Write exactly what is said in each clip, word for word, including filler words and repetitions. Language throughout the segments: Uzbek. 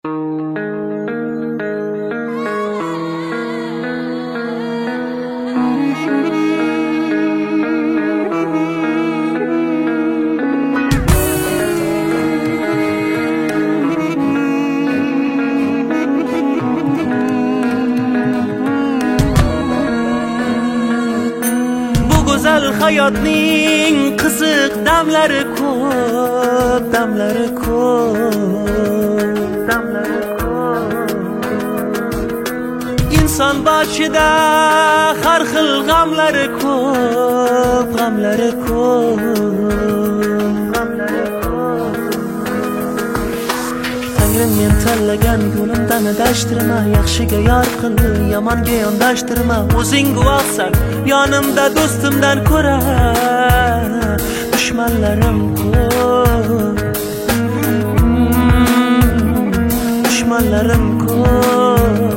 hayotning qiziq damlari ko'p, damlari ko'p, damlari ko'p. Inson boshida har xil g'amlari ko'p, g'amlari ko'p, g'amlari ko'p. Tangrim men tanlagan yo'limdan adashtirma, yaxshiga yor qil, yomonga yondashtirma. O'zing guvohsan, yonimda do'stimdan ko'ra dushmanlarim ko'p, dushmanlarim ko'p.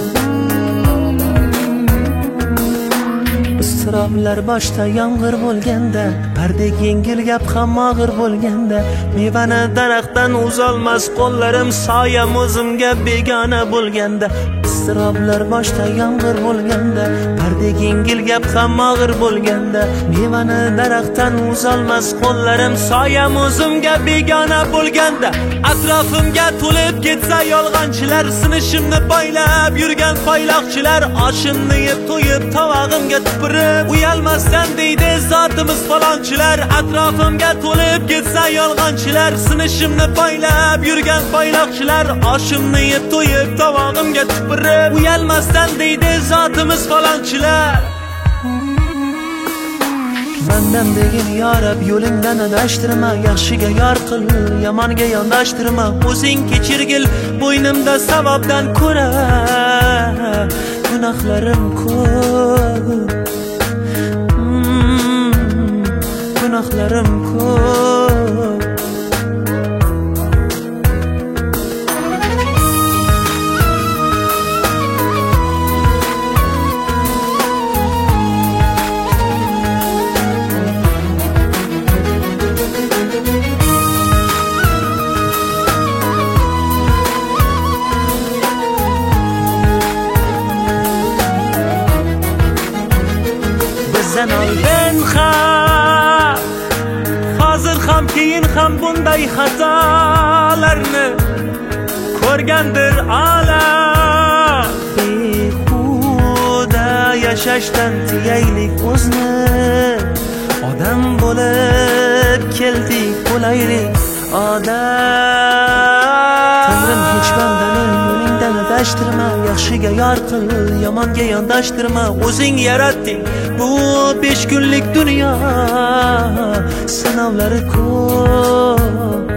Istiroblar boshda yomg'ir bo'lganda, pardek yengil gap ham og'ir bo'lganda, mevani daraxtdan uzolmas qo'llarim, soyam o'zimga begona bo'lganda. Istiroblar boshda yomg'ir bo'lganda, pardek yengil gap ham og'ir bo'lganda, mevani daraxtdan uzolmas qo'llarim, soyam o'zimga begona bo'lganda. Atrofimga to'lib ketsa yolg'onchilar, sinishimni poylab yurgan poyloqchilar, oshimni yeb to'yib tovog'imga tupurib uyalmasdan deydi zotimiz falonchilar. Atrofimga to'lib ketsa yolg'onchilar, sinishimni poylab yurgan poyloqchilar, oshimni yeb to'yib tovog'imga tupurib uyalmasdan deydi zotimiz falonchilar. Mandan degin yorab yo'lingdan adashtirma, yaxshiga yor qil, yomonga yondashtirma. O'zing kechirgil, bo'ynimda savobdan ko'ra gunohlarim ko'p, gunohlarim ko'p. Bizdan oldin ham, hozir ham, keyin ham bunday xatolarni ko'rgandir olam. Behuda yashashdan tiyaylik o'zni, odam bo'lib keldik, bo'laylik odam. Tangrim hech bandani yo'lingdan adashtirma, yaxshiga yor qil, yomonga yondashtirma. O'zing yaratding bu besh kunlik dunyo, sinovlari ko'p,